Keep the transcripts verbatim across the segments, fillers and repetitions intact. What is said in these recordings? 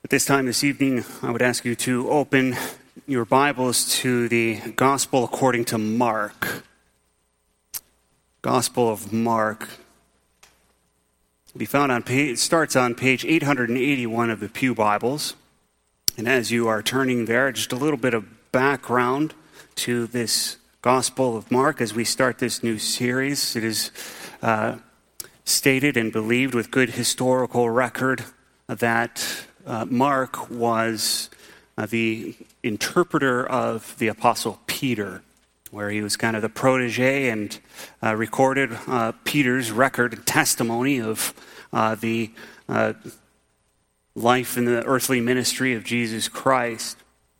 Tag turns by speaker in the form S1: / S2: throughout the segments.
S1: At this time this evening, I would ask you to open your Bibles to the Gospel according to Mark. Gospel of Mark. It'll be found on page, it starts on page eight hundred eighty-one of the Pew Bibles. And as you are turning there, just a little bit of background to this Gospel of Mark as we start this new series. It is uh, stated and believed with good historical record that uh, Mark was uh, the interpreter of the Apostle Peter, where he was kind of the protege and uh, recorded uh, Peter's record and testimony of uh, the uh, life and the earthly ministry of Jesus Christ.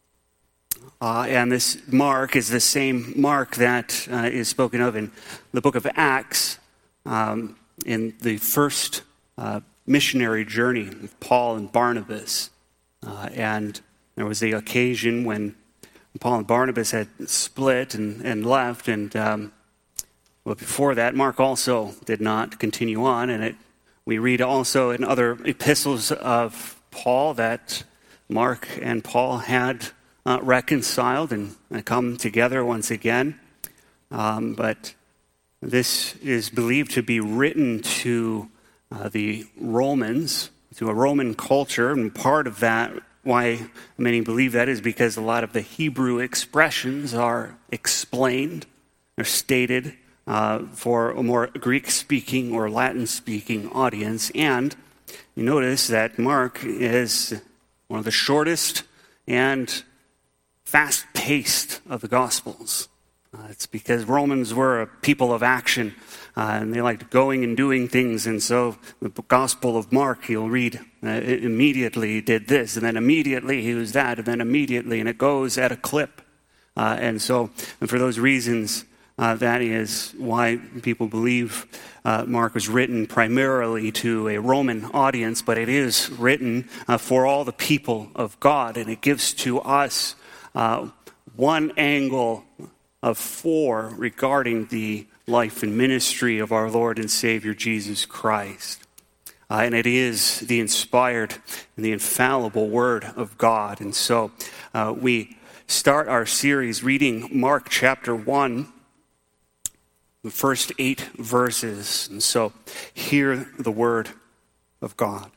S1: Uh, and this Mark is the same Mark that uh, is spoken of in the book of Acts, um, in the first uh, missionary journey of Paul and Barnabas. Uh, and there was the occasion when Paul and Barnabas had split and, and left. And um, well, before that, Mark also did not continue on. And it, we read also in other epistles of Paul that Mark and Paul had uh, reconciled and come together once again. Um, but this is believed to be written to uh, the Romans, to a Roman culture, and part of that, why many believe that, is because a lot of the Hebrew expressions are explained, are stated uh, for a more Greek-speaking or Latin-speaking audience. And you notice that Mark is one of the shortest and fast-paced of the Gospels. Uh, it's because Romans were a people of action, uh, and they liked going and doing things. And so the Gospel of Mark, you'll read uh, immediately he did this, and then immediately he was that, and then immediately, and it goes at a clip. Uh, and so and for those reasons, uh, that is why people believe uh, Mark was written primarily to a Roman audience, but it is written uh, for all the people of God, and it gives to us uh, one angle of four regarding the life and ministry of our Lord and Savior Jesus Christ. Uh, and it is the inspired and the infallible Word of God. And so uh, we start our series reading Mark chapter one, the first eight verses. And so hear the Word of God.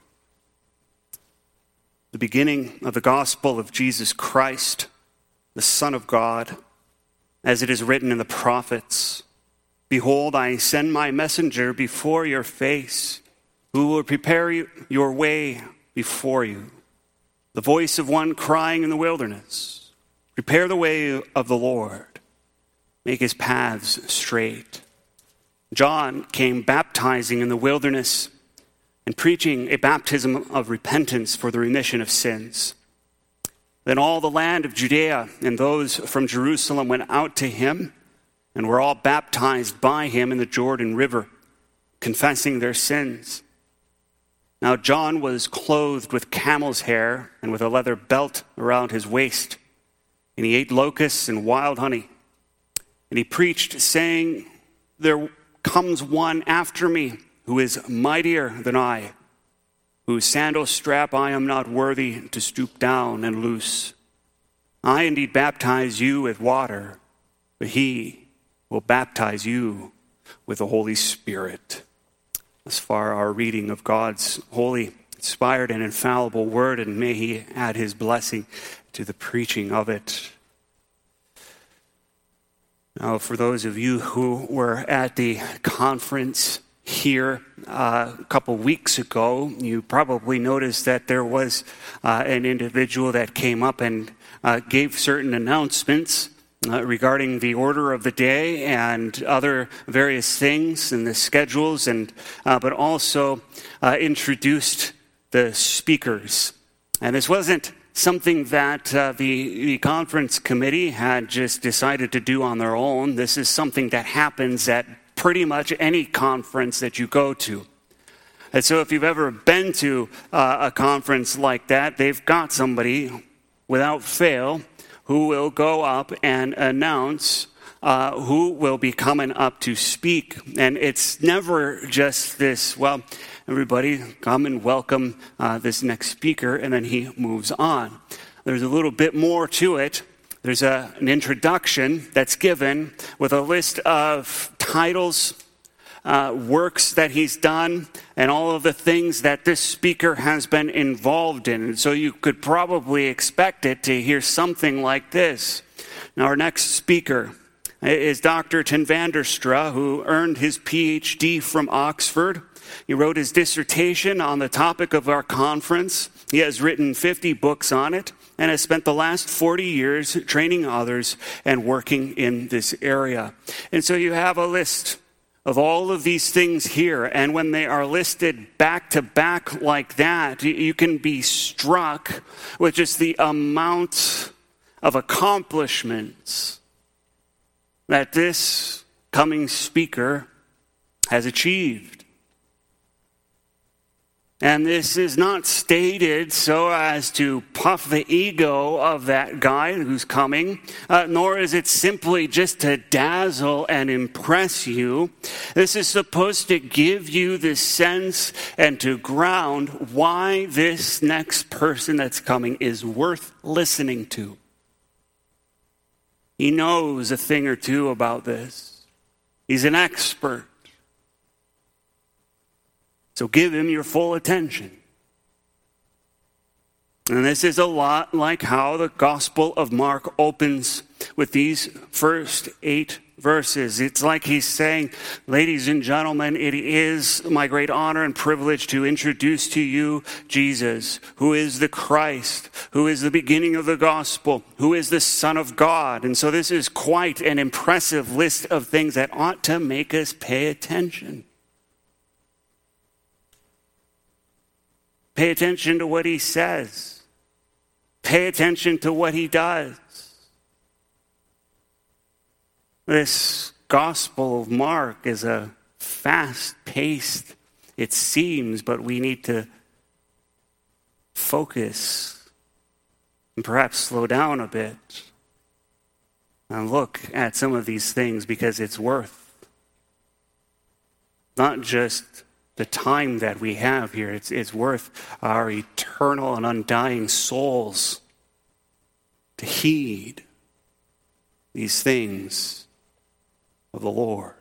S1: The beginning of the gospel of Jesus Christ, the Son of God, as it is written in the prophets, "Behold, I send my messenger before your face, who will prepare you, your way before you. The voice of one crying in the wilderness, prepare the way of the Lord, make his paths straight. John came baptizing in the wilderness and preaching a baptism of repentance for the remission of sins. Then all the land of Judea and those from Jerusalem went out to him and were all baptized by him in the Jordan River, confessing their sins. Now John was clothed with camel's hair and with a leather belt around his waist, and he ate locusts and wild honey. And he preached, saying, 'There comes one after me who is mightier than I, whose sandal strap I am not worthy to stoop down and loose. I indeed baptize you with water, but he will baptize you with the Holy Spirit.'" As far our reading of God's holy, inspired, and infallible word, and may he add his blessing to the preaching of it. Now, for those of you who were at the conference here uh, a couple weeks ago, you probably noticed that there was uh, an individual that came up and uh, gave certain announcements uh, regarding the order of the day and other various things and the schedules, and uh, but also uh, introduced the speakers. And this wasn't something that uh, the, the conference committee had just decided to do on their own. This is something that happens at pretty much any conference that you go to. And so if you've ever been to uh, a conference like that, they've got somebody, without fail, who will go up and announce uh, who will be coming up to speak. And it's never just this, well, everybody come and welcome uh, this next speaker, and then he moves on. There's a little bit more to it. There's a, an introduction that's given with a list of titles, uh, works that he's done, and all of the things that this speaker has been involved in. And so you could probably expect it to hear something like this. Now, our next speaker is Doctor Ten Vanderstra, who earned his P H D from Oxford. He wrote his dissertation on the topic of our conference. He has written fifty books on it and has spent the last forty years training others and working in this area. And so you have a list of all of these things here, and when they are listed back to back like that, you can be struck with just the amount of accomplishments that this coming speaker has achieved. And this is not stated so as to puff the ego of that guy who's coming, uh, nor is it simply just to dazzle and impress you. This is supposed to give you the sense and to ground why this next person that's coming is worth listening to. He knows a thing or two about this. He's an expert. So give him your full attention. And this is a lot like how the Gospel of Mark opens with these first eight verses. It's like he's saying, ladies and gentlemen, it is my great honor and privilege to introduce to you Jesus, who is the Christ, who is the beginning of the gospel, who is the Son of God. And so this is quite an impressive list of things that ought to make us pay attention. Pay attention to what he says. Pay attention to what he does. This Gospel of Mark is a fast-paced, it seems, but we need to focus and perhaps slow down a bit and look at some of these things, because it's worth not just the time that we have here. It's, it's worth our eternal and undying souls to heed these things of the Lord.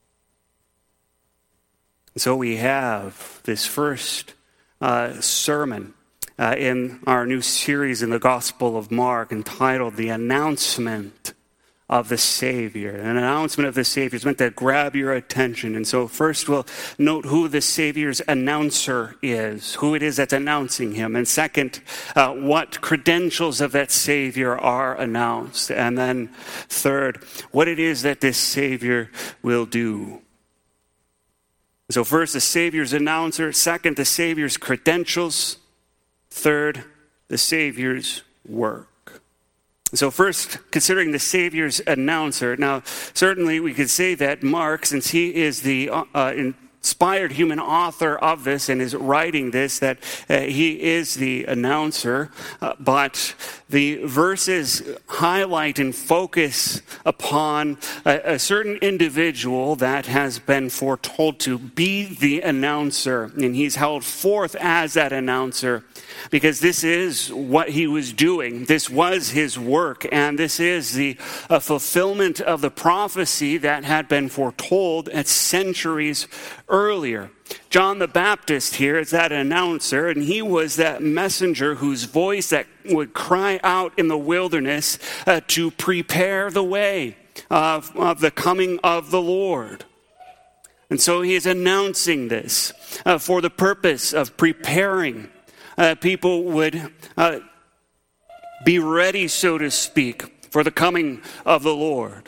S1: So we have this first uh, sermon uh, in our new series in the Gospel of Mark entitled The Announcement of the Savior. An announcement of the Savior is meant to grab your attention. And so first we'll note who the Savior's announcer is, who it is that's announcing him. And second, uh, what credentials of that Savior are announced. And then third, what it is that this Savior will do. So first, the Savior's announcer. Second, the Savior's credentials. Third, the Savior's work. So first, considering the Savior's announcer. Now, certainly we could say that Mark, since he is the uh, inspired human author of this and is writing this, that uh, he is the announcer. Uh, but the verses highlight and focus upon a, a certain individual that has been foretold to be the announcer. And he's held forth as that announcer, because this is what he was doing. This was his work, and this is the uh, fulfillment of the prophecy that had been foretold at centuries earlier. John the Baptist here is that announcer, and he was that messenger whose voice that would cry out in the wilderness uh, to prepare the way of, of the coming of the Lord. And so he is announcing this uh, for the purpose of preparing Uh, people would uh, be ready, so to speak, for the coming of the Lord.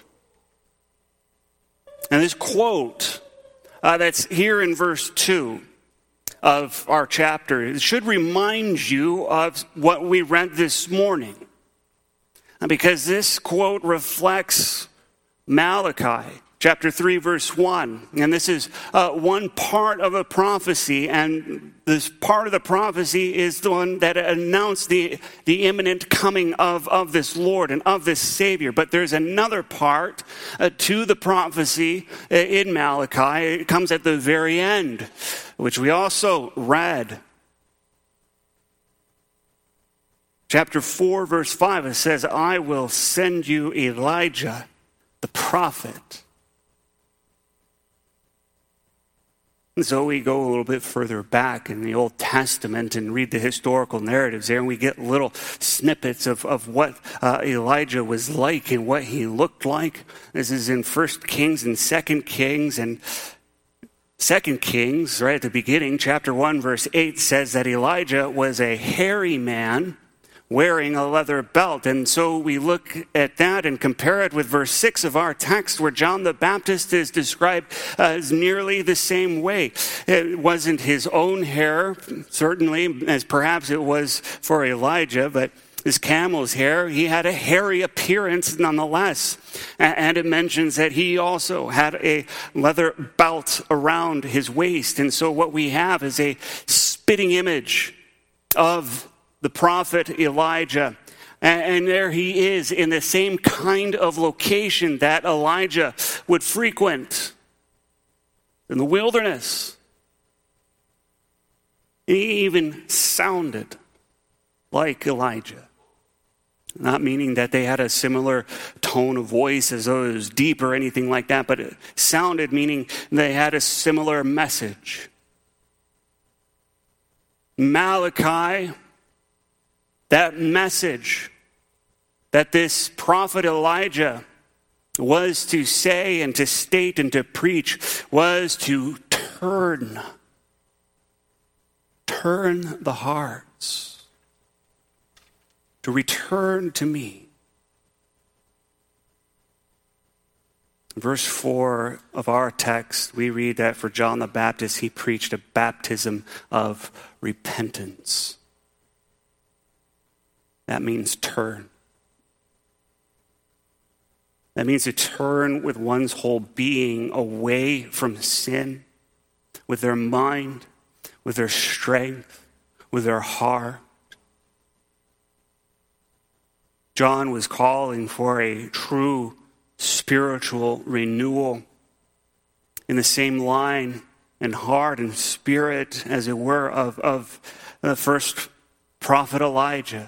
S1: And this quote uh, that's here in verse two of our chapter, it should remind you of what we read this morning. Because this quote reflects Malachi chapter three, verse one. And this is uh, one part of a prophecy, and this part of the prophecy is the one that announced the, the imminent coming of, of this Lord and of this Savior. But there's another part uh, to the prophecy uh, in Malachi. It comes at the very end, which we also read. Chapter four, verse five, it says, I will send you Elijah, the prophet. And so we go a little bit further back in the Old Testament and read the historical narratives there, and we get little snippets of, of what uh, Elijah was like and what he looked like. This is in First Kings and Second Kings. And Second Kings, right at the beginning, chapter one, verse eight, says that Elijah was a hairy man wearing a leather belt. And so we look at that and compare it with verse six of our text, where John the Baptist is described as nearly the same way. It wasn't his own hair, certainly, as perhaps it was for Elijah, but his camel's hair. He had a hairy appearance nonetheless. And it mentions that he also had a leather belt around his waist. And so what we have is a spitting image of the prophet Elijah. And there he is in the same kind of location that Elijah would frequent, in the wilderness. He even sounded like Elijah. Not meaning that they had a similar tone of voice as though it was deep or anything like that, but it sounded meaning they had a similar message. Malachi, that message that this prophet Elijah was to say and to state and to preach was to turn, turn the hearts, to return to me. Verse four of our text, we read that for John the Baptist, he preached a baptism of repentance. That means turn. That means to turn with one's whole being away from sin, with their mind, with their strength, with their heart. John was calling for a true spiritual renewal in the same line and heart and spirit, as it were, of, of the first prophet Elijah.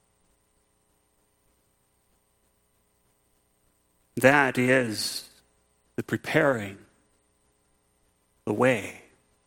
S1: That is the preparing the way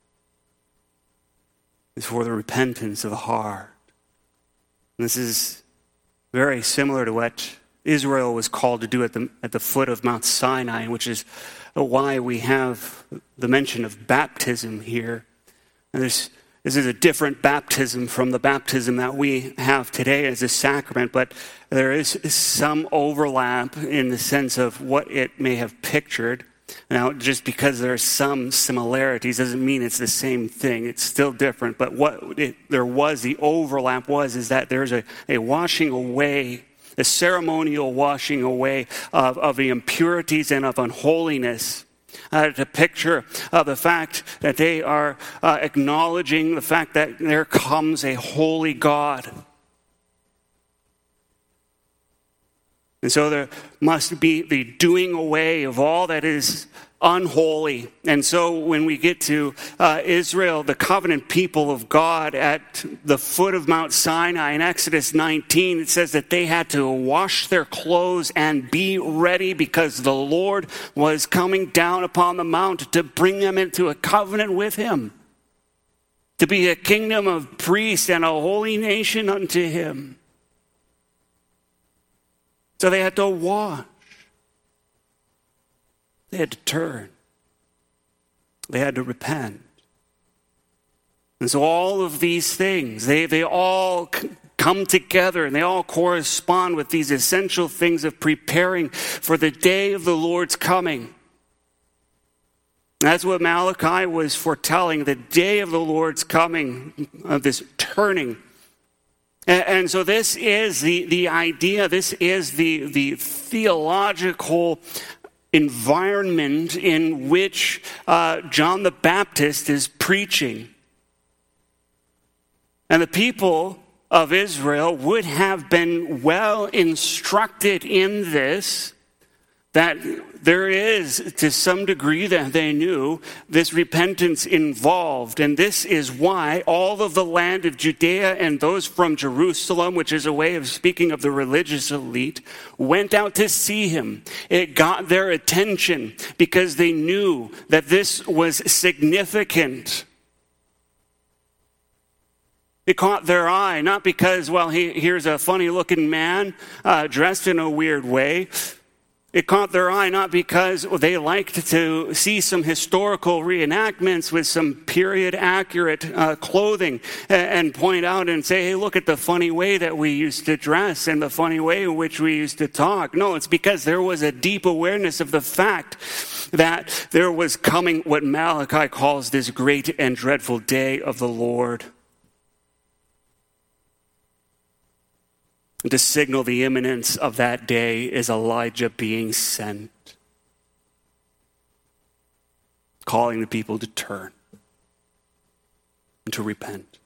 S1: is for the repentance of the heart. And this is very similar to what Israel was called to do at the, at the foot of Mount Sinai, which is why we have the mention of baptism here. And this, this is a different baptism from the baptism that we have today as a sacrament, but there is some overlap in the sense of what it may have pictured. Now, just because there are some similarities doesn't mean it's the same thing. It's still different. But what it, there was, the overlap was, is that there's a, a washing away, a ceremonial washing away of, of the impurities and of unholiness. Uh, to picture uh, the fact that they are uh, acknowledging the fact that there comes a holy God. And so there must be the doing away of all that is unholy. And so when we get to uh, Israel, the covenant people of God, at the foot of Mount Sinai in Exodus nineteen, it says that they had to wash their clothes and be ready because the Lord was coming down upon the mount to bring them into a covenant with him, to be a kingdom of priests and a holy nation unto him. So they had to wash. They had to turn. They had to repent. And so all of these things, they, they all come together and they all correspond with these essential things of preparing for the day of the Lord's coming. That's what Malachi was foretelling, the day of the Lord's coming, of this turning. And so this is the, the idea, this is the, the theological environment in which uh, John the Baptist is preaching. And the people of Israel would have been well instructed in this, that there is, to some degree that they knew, this repentance involved. And this is why all of the land of Judea and those from Jerusalem, which is a way of speaking of the religious elite, went out to see him. It got their attention because they knew that this was significant. It caught their eye, not because, well, he, here's a funny-looking man uh, dressed in a weird way. It caught their eye not because they liked to see some historical reenactments with some period-accurate uh, clothing and, and point out and say, hey, look at the funny way that we used to dress and the funny way in which we used to talk. No, it's because there was a deep awareness of the fact that there was coming what Malachi calls this great and dreadful day of the Lord. To signal the imminence of that day is Elijah being sent, calling the people to turn and to repent.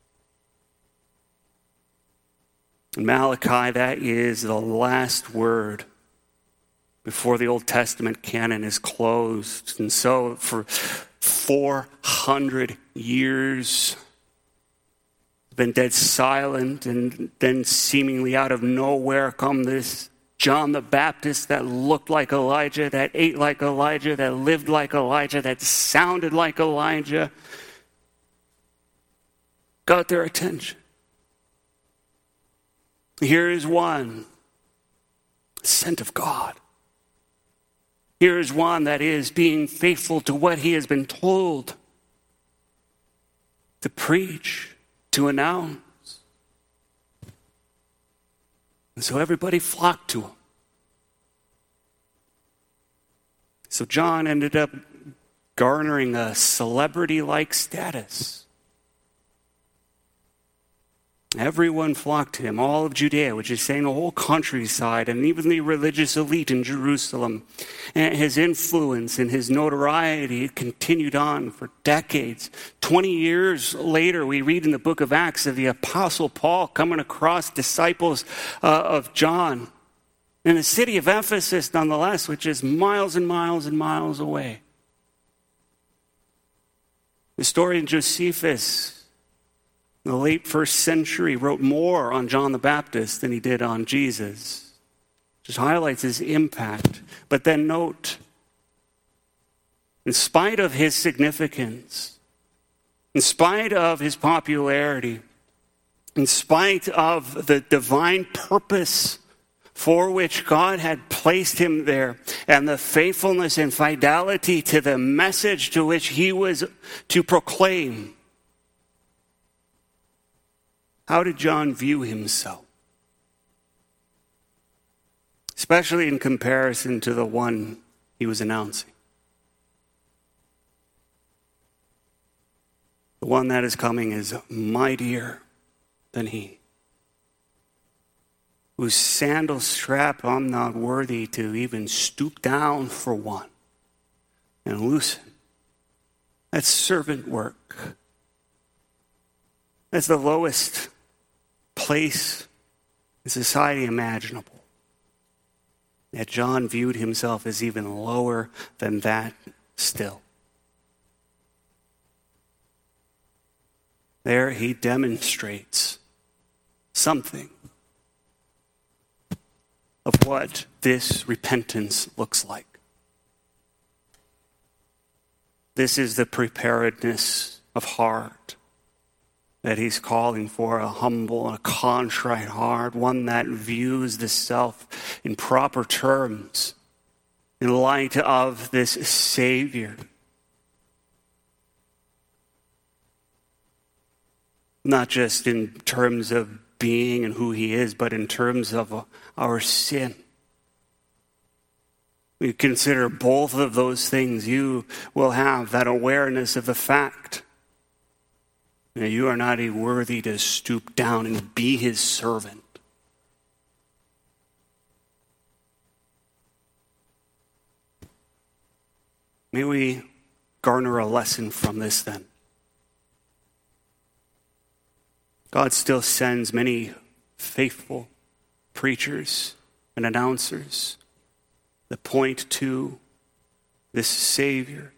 S1: In Malachi, that is the last word before the Old Testament canon is closed. And so for four hundred years, been dead silent, and then seemingly out of nowhere come this John the Baptist that looked like Elijah, that ate like Elijah, that lived like Elijah, that sounded like Elijah. Got their attention. Here is one sent of God. Here is one that is being faithful to what he has been told to preach, to announce. And so everybody flocked to him. So John ended up garnering a celebrity-like status. Everyone flocked to him, all of Judea, which is saying the whole countryside, and even the religious elite in Jerusalem. And his influence and his notoriety continued on for decades. Twenty years later, we read in the book of Acts of the Apostle Paul coming across disciples uh, of John in the city of Ephesus, nonetheless, which is miles and miles and miles away. Historian Josephus, in the late first century, wrote more on John the Baptist than he did on Jesus. Just highlights his impact. But then note, in spite of his significance, in spite of his popularity, in spite of the divine purpose for which God had placed him there, and the faithfulness and fidelity to the message to which he was to proclaim, how did John view himself? Especially in comparison to the one he was announcing. The one that is coming is mightier than he, whose sandal strap I'm not worthy to even stoop down for one and loosen. That's servant work. That's the lowest place in society imaginable. Yet John viewed himself as even lower than that still. There he demonstrates something of what this repentance looks like. This is the preparedness of heart that he's calling for, a humble, a contrite heart, one that views the self in proper terms in light of this Savior. Not just in terms of being and who he is, but in terms of our sin. We consider both of those things, you will have that awareness of the fact that you are not worthy to stoop down and be his servant. May we garner a lesson from this then. God still sends many faithful preachers and announcers that point to this Savior.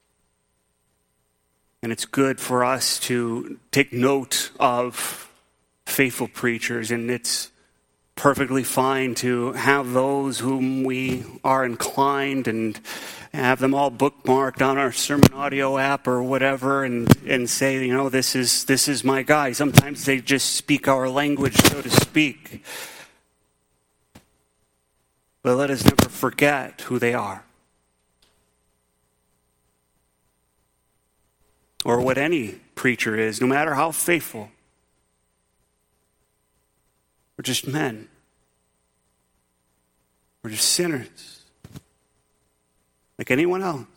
S1: And it's good for us to take note of faithful preachers, and it's perfectly fine to have those whom we are inclined and have them all bookmarked on our sermon audio app or whatever, and, and say, you know, this is this is my guy. Sometimes they just speak our language, so to speak. But let us never forget who they are, or what any preacher is, no matter how faithful. We're just men. We're just sinners, like anyone else.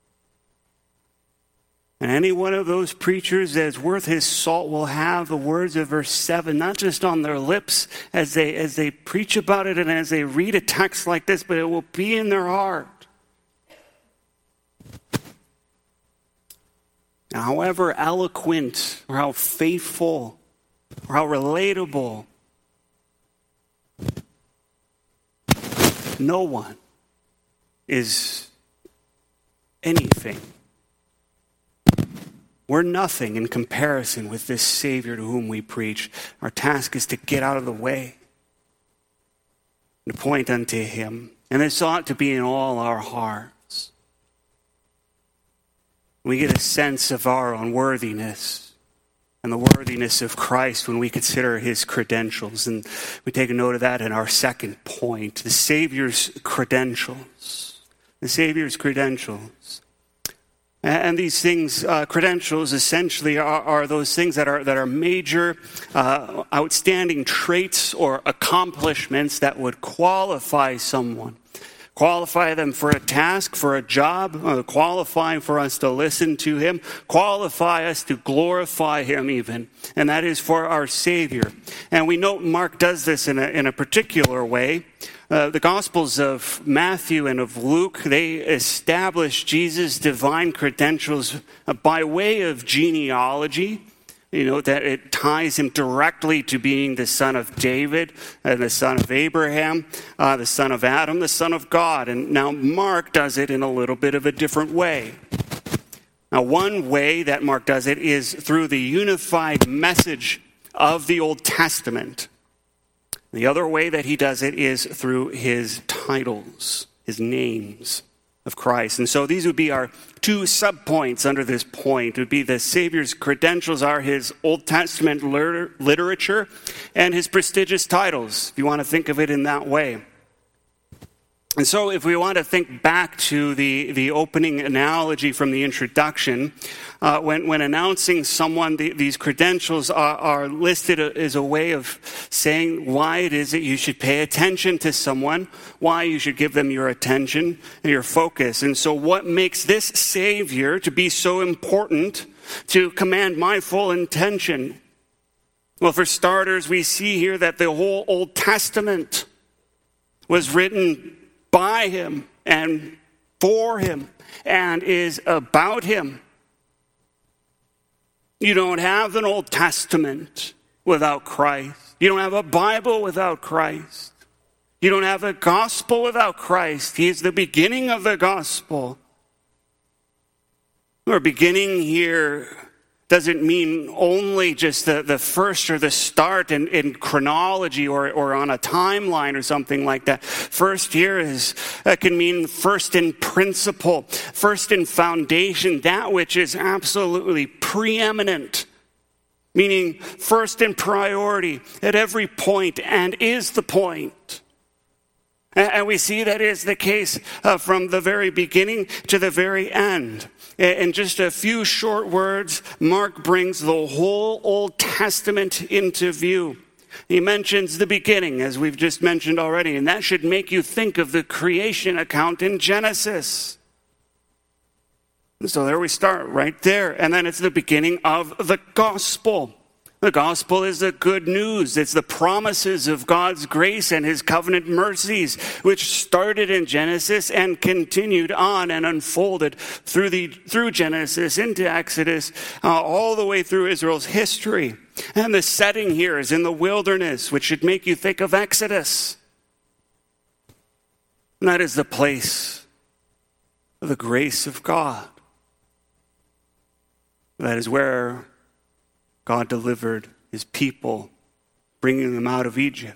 S1: And any one of those preachers that is worth his salt will have the words of verse seven, not just on their lips as they as they preach about it and as they read a text like this, but it will be in their heart. Now, however eloquent or how faithful or how relatable, no one is anything. We're nothing in comparison with this Savior to whom we preach. Our task is to get out of the way and to point unto him. And this ought to be in all our hearts. We get a sense of our unworthiness and the worthiness of Christ when we consider his credentials. And we take a note of that in our second point, the Savior's credentials. The Savior's credentials. And these things, uh, credentials, essentially are, are those things that are that are major, uh, outstanding traits or accomplishments that would qualify someone. Qualify them for a task, for a job, uh, qualify for us to listen to him, qualify us to glorify him even. And that is for our Savior. And we know Mark does this in a, in a particular way. Uh, the Gospels of Matthew and of Luke, they establish Jesus' divine credentials by way of genealogy. You know, that it ties him directly to being the son of David, uh, the son of Abraham, uh, the son of Adam, the son of God. And now Mark does it in a little bit of a different way. Now, one way that Mark does it is through the unified message of the Old Testament. The other way that he does it is through his titles, his names of Christ. And so these would be our two subpoints under this point. It would be the Savior's credentials are his Old Testament liter- literature and his prestigious titles, if you want to think of it in that way. And so if we want to think back to the, the opening analogy from the introduction, uh, when, when announcing someone, the, these credentials are, are listed as a way of saying why it is that you should pay attention to someone, why you should give them your attention and your focus. And so what makes this Savior to be so important to command my full attention? Well, for starters, we see here that the whole Old Testament was written by him and for him and is about him. You don't have an Old Testament without Christ. You don't have a Bible without Christ. You don't have a gospel without Christ. He is the beginning of the gospel. Our beginning here doesn't mean only just the, the first or the start in, in chronology or, or on a timeline or something like that. First here is, uh, can mean first in principle, first in foundation, that which is absolutely preeminent, meaning first in priority at every point and is the point. And we see that is the case uh, from the very beginning to the very end. In just a few short words, Mark brings the whole Old Testament into view. He mentions the beginning, as we've just mentioned already, and that should make you think of the creation account in Genesis. And so there we start, right there. And then it's the beginning of the gospel. The gospel is the good news. It's the promises of God's grace and his covenant mercies, which started in Genesis and continued on and unfolded through the through Genesis into Exodus, uh, all the way through Israel's history. And the setting here is in the wilderness, which should make you think of Exodus. And that is the place of the grace of God. That is where God delivered his people, bringing them out of Egypt.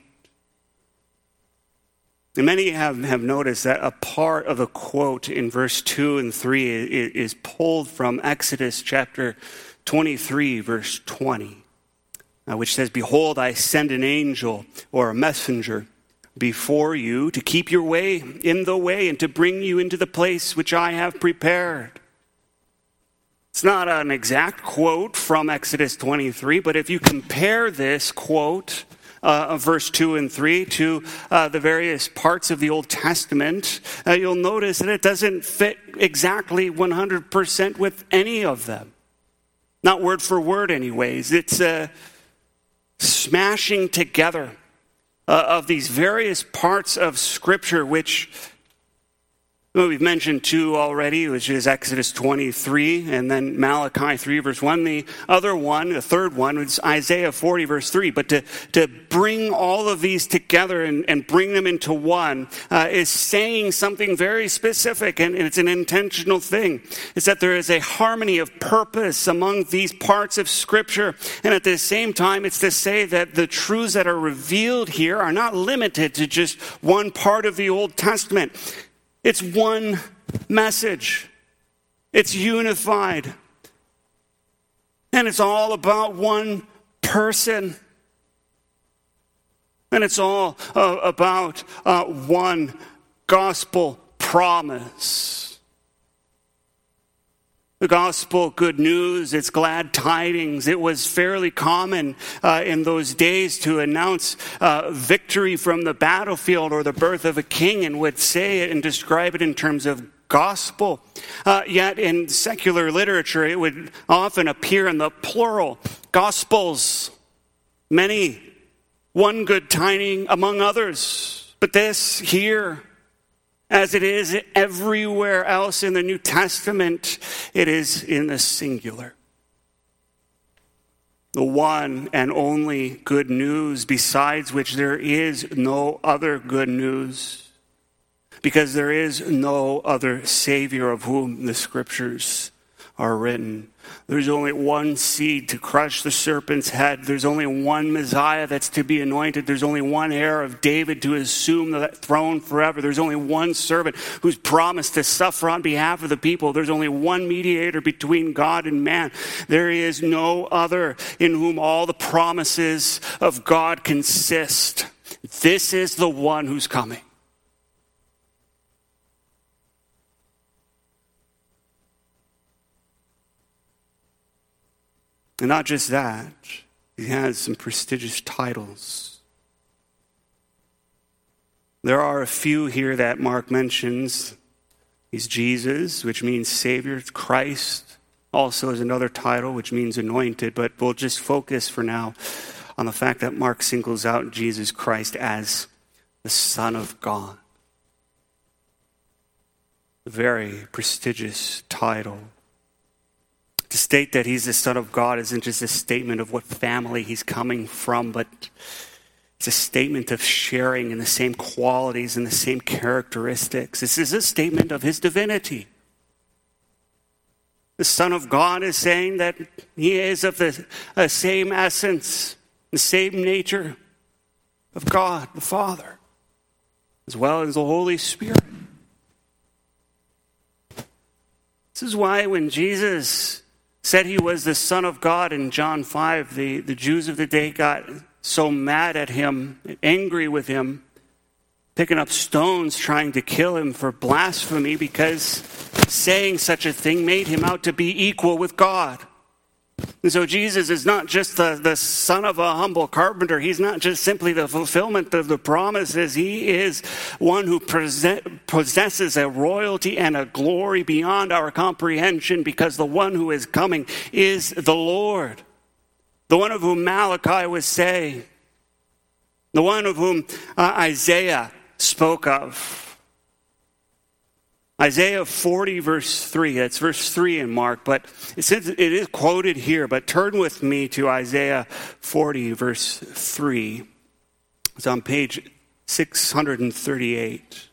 S1: And many have, have noticed that a part of the quote in verse two and three is, is pulled from Exodus chapter twenty-three, verse twenty, uh, which says, "Behold, I send an angel," or a messenger, "before you to keep your way in the way and to bring you into the place which I have prepared." It's not an exact quote from Exodus twenty-three, but if you compare this quote uh, of verse two and three to uh, the various parts of the Old Testament, uh, you'll notice that it doesn't fit exactly one hundred percent with any of them. Not word for word anyways. It's a smashing together uh, of these various parts of Scripture, which well, we've mentioned two already, which is Exodus twenty-three and then Malachi three, verse one. The other one, the third one, is Isaiah forty, verse three. But to, to bring all of these together and, and bring them into one uh, is saying something very specific, and, and it's an intentional thing. It's that there is a harmony of purpose among these parts of Scripture. And at the same time, it's to say that the truths that are revealed here are not limited to just one part of the Old Testament. It's one message. It's unified. And it's all about one person. And it's all uh, about uh, one gospel promise. The gospel, good news, it's glad tidings. It was fairly common uh, in those days to announce uh, victory from the battlefield or the birth of a king, and would say it and describe it in terms of gospel. Uh, yet in secular literature, it would often appear in the plural. Gospels, many, one good tiding among others. But this here, as it is everywhere else in the New Testament, it is in the singular. The one and only good news, besides which there is no other good news, because there is no other Savior of whom the Scriptures are written. There's only one seed to crush the serpent's head. There's only one Messiah that's to be anointed. There's only one heir of David to assume the throne forever. There's only one servant who's promised to suffer on behalf of the people. There's only one mediator between God and man. There is no other in whom all the promises of God consist. This is the one who's coming. And not just that, he has some prestigious titles. There are a few here that Mark mentions. He's Jesus, which means Savior. Christ also is another title, which means anointed. But we'll just focus for now on the fact that Mark singles out Jesus Christ as the Son of God. A very prestigious title. To state that he's the Son of God isn't just a statement of what family he's coming from, but it's a statement of sharing in the same qualities and the same characteristics. This is a statement of his divinity. The Son of God is saying that he is of the uh, same essence, the same nature of God, the Father, as well as the Holy Spirit. This is why when Jesus said he was the Son of God in John five, the, the Jews of the day got so mad at him, angry with him, picking up stones trying to kill him for blasphemy, because saying such a thing made him out to be equal with God. And so Jesus is not just the, the son of a humble carpenter. He's not just simply the fulfillment of the promises. He is one who possesses a royalty and a glory beyond our comprehension, because the one who is coming is the Lord. the one of whom Malachi was saying, the one of whom uh, Isaiah spoke of. Isaiah forty, verse three. That's verse three in Mark, but it says it is quoted here. But turn with me to Isaiah forty, verse three. It's on page six hundred thirty-eight.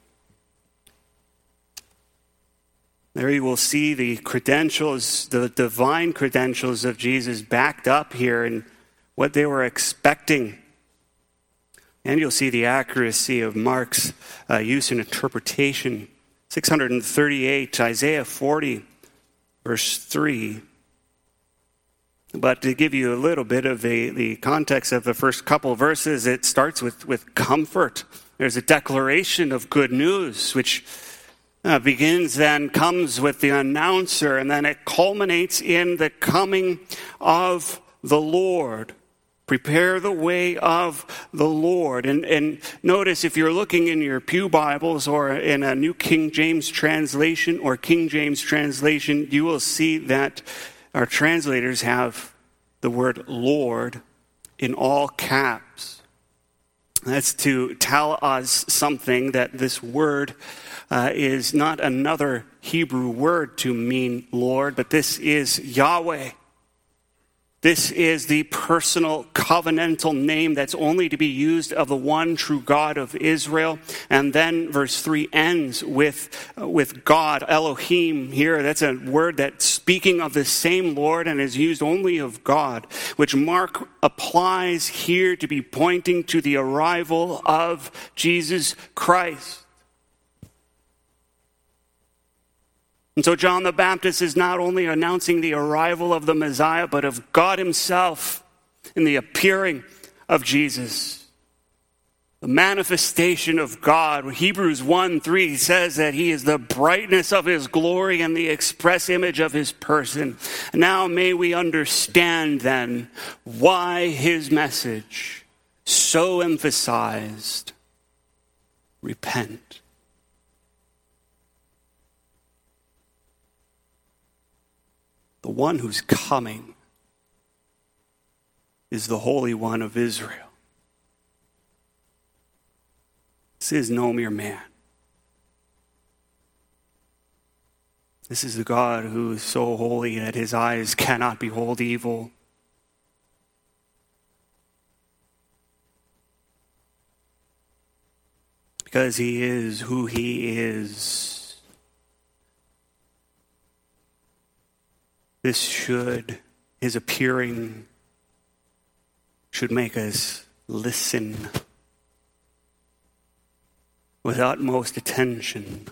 S1: There you will see the credentials, the divine credentials of Jesus backed up here and what they were expecting. And you'll see the accuracy of Mark's uh, use and interpretation. six hundred thirty-eight, Isaiah forty, verse three. But to give you a little bit of the, the context of the first couple verses, it starts with, with comfort. There's a declaration of good news, which uh, begins then, comes with the announcer, and then it culminates in the coming of the Lord. Prepare the way of the Lord. And, and notice, if you're looking in your pew Bibles or in a New King James translation or King James translation, you will see that our translators have the word Lord in all caps. That's to tell us something, that this word uh, is not another Hebrew word to mean Lord, but this is Yahweh. This is the personal covenantal name that's only to be used of the one true God of Israel. And then verse three ends with, uh, with God, Elohim here. That's a word that's speaking of the same Lord and is used only of God, which Mark applies here to be pointing to the arrival of Jesus Christ. And so John the Baptist is not only announcing the arrival of the Messiah, but of God himself in the appearing of Jesus. The manifestation of God. Hebrews one three says that he is the brightness of his glory and the express image of his person. Now may we understand then why his message so emphasized repent. The one who's coming is the Holy One of Israel. This is no mere man. This is the God who is so holy that his eyes cannot behold evil. Because he is who he is. This should, his appearing, should make us listen with utmost attention.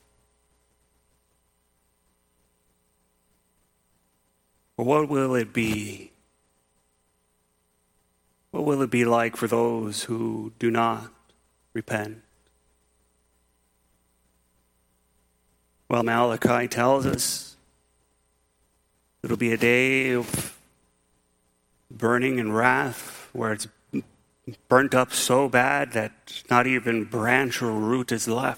S1: For what will it be? What will it be like for those who do not repent? Well, Malachi tells us it'll be a day of burning and wrath, where it's burnt up so bad that not even branch or root is left.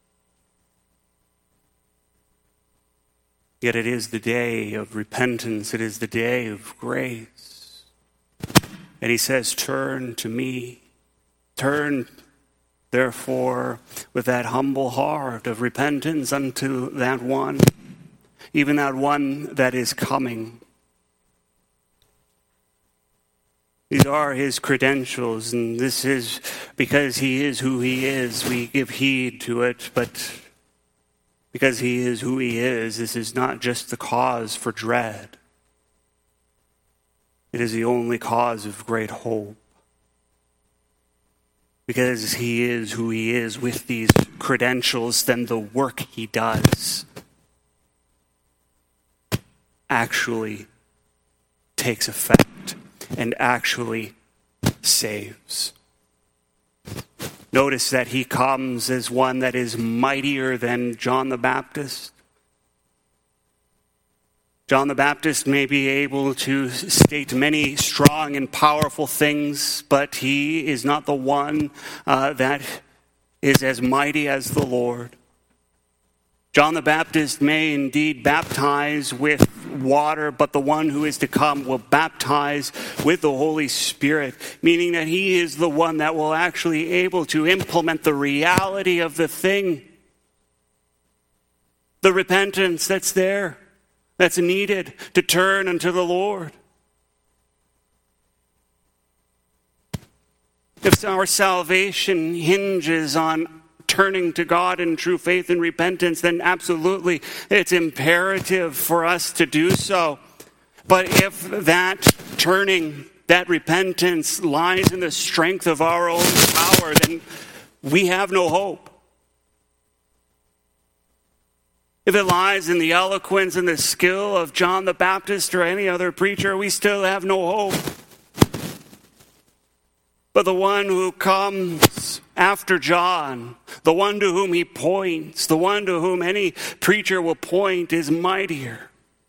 S1: Yet it is the day of repentance. It is the day of grace. And he says, turn to me. Turn, therefore, with that humble heart of repentance unto that one, even that one that is coming. These are his credentials, and this is because he is who he is. We give heed to it, but because he is who he is, this is not just the cause for dread. It is the only cause of great hope. Because he is who he is with these credentials, then the work he does actually takes effect and actually saves. Notice that he comes as one that is mightier than John the Baptist. John the Baptist may be able to state many strong and powerful things, but he is not the one uh, that is as mighty as the Lord. John the Baptist may indeed baptize with water, but the one who is to come will baptize with the Holy Spirit, meaning that he is the one that will actually able to implement the reality of the thing. The repentance that's there, that's needed to turn unto the Lord. If our salvation hinges on turning to God in true faith and repentance, then absolutely it's imperative for us to do so. But if that turning, that repentance lies in the strength of our own power, then we have no hope. If it lies in the eloquence and the skill of John the Baptist or any other preacher, we still have no hope. But the one who comes after John, the one to whom he points, the one to whom any preacher will point, is mightier.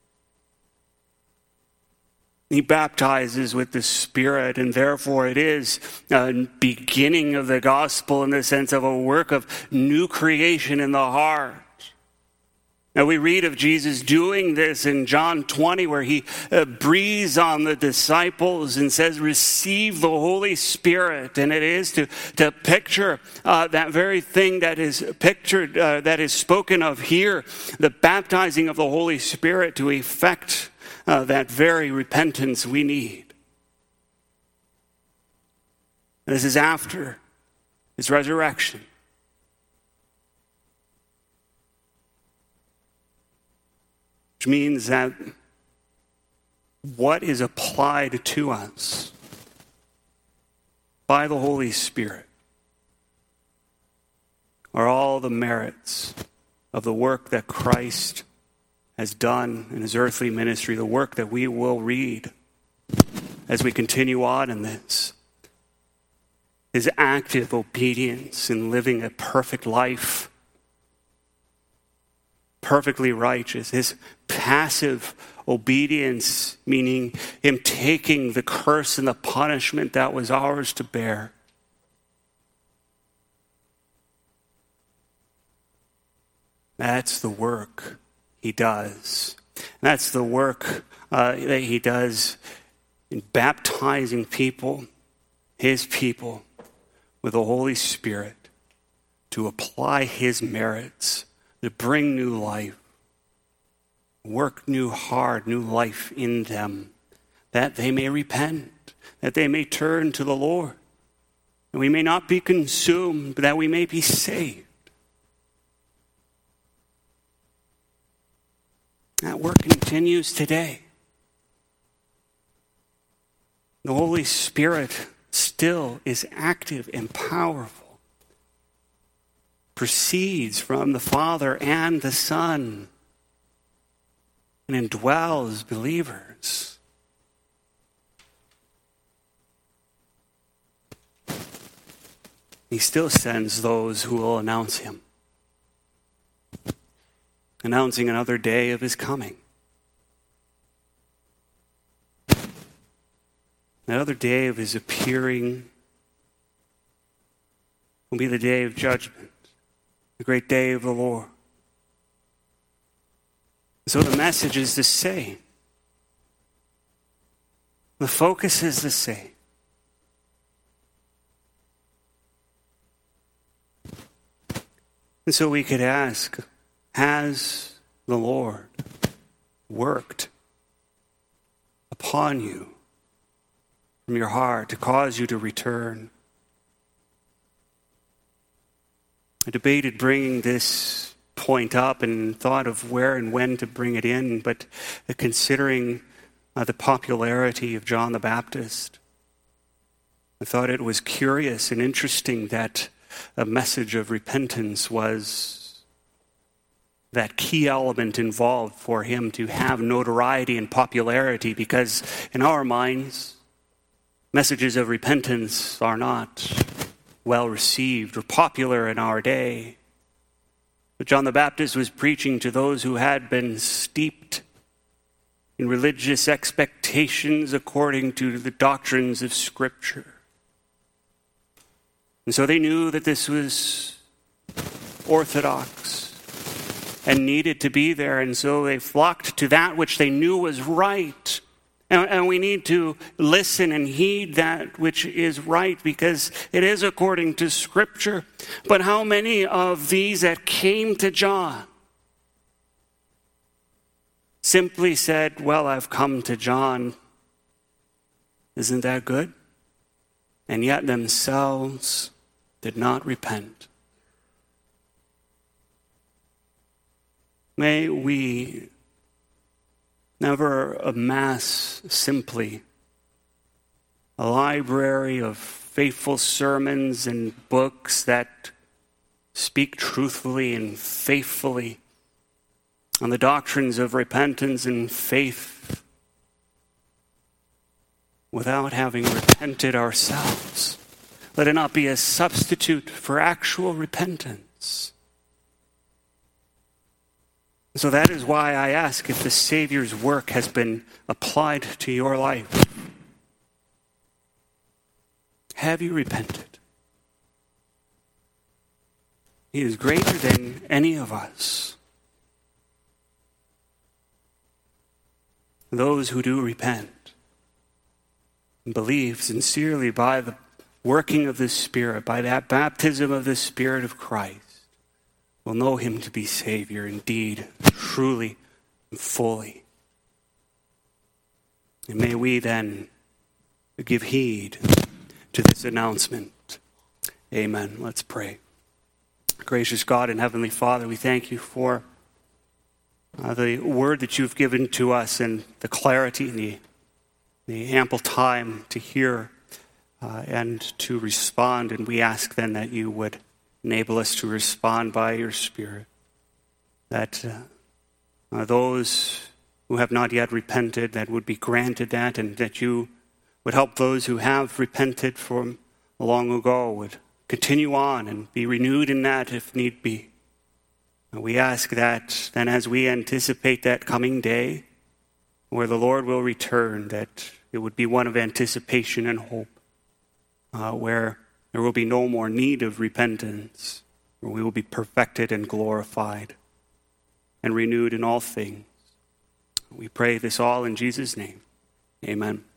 S1: He baptizes with the Spirit, and therefore it is a beginning of the gospel in the sense of a work of new creation in the heart. Now we read of Jesus doing this in John twenty, where he uh, breathes on the disciples and says, receive the Holy Spirit. And it is to, to picture uh, that very thing that is pictured, uh, that is spoken of here, the baptizing of the Holy Spirit to effect uh, that very repentance we need. This is after his resurrection. Which means that what is applied to us by the Holy Spirit are all the merits of the work that Christ has done in his earthly ministry, the work that we will read as we continue on in this. His active obedience in living a perfect life, perfectly righteous. His passive obedience, meaning him taking the curse and the punishment that was ours to bear. That's the work he does. That's the work uh, that he does in baptizing people, his people, with the Holy Spirit to apply his merits, to bring new life, work new hard, new life in them, that they may repent, that they may turn to the Lord, and we may not be consumed, but that we may be saved. That work continues today. The Holy Spirit still is active and powerful. Proceeds from the Father and the Son and indwells believers. He still sends those who will announce him, announcing another day of his coming. Another day of his appearing will be the day of judgment, the great day of the Lord. So the message is the same. The focus is the same. And so we could ask, has the Lord worked upon you from your heart to cause you to return? I debated bringing this point up and thought of where and when to bring it in, but considering uh, the popularity of John the Baptist, I thought it was curious and interesting that a message of repentance was that key element involved for him to have notoriety and popularity, because in our minds, messages of repentance are not well received or popular in our day. But John the Baptist was preaching to those who had been steeped in religious expectations according to the doctrines of Scripture. And so they knew that this was orthodox, and needed to be there, and so they flocked to that which they knew was right. And, and we need to listen and heed that which is right, because it is according to Scripture. But how many of these that came to John simply said, well, I've come to John. Isn't that good? And yet themselves did not repent. May we never amass simply a library of faithful sermons and books that speak truthfully and faithfully on the doctrines of repentance and faith without having repented ourselves. Let it not be a substitute for actual repentance. So that is why I ask if the Savior's work has been applied to your life. Have you repented? He is greater than any of us. Those who do repent and believe sincerely by the working of the Spirit, by that baptism of the Spirit of Christ, will know him to be Savior indeed, truly and fully. And may we then give heed to this announcement. Amen. Let's pray. Gracious God and Heavenly Father, we thank you for uh, the word that you've given to us and the clarity and the, the ample time to hear uh, and to respond. And we ask then that you would enable us to respond by your Spirit, that uh, uh, those who have not yet repented, that would be granted that, and that you would help those who have repented from long ago, would continue on and be renewed in that if need be. And we ask that then as we anticipate that coming day where the Lord will return, that it would be one of anticipation and hope, uh, where there will be no more need of repentance, where we will be perfected and glorified and renewed in all things. We pray this all in Jesus' name. Amen.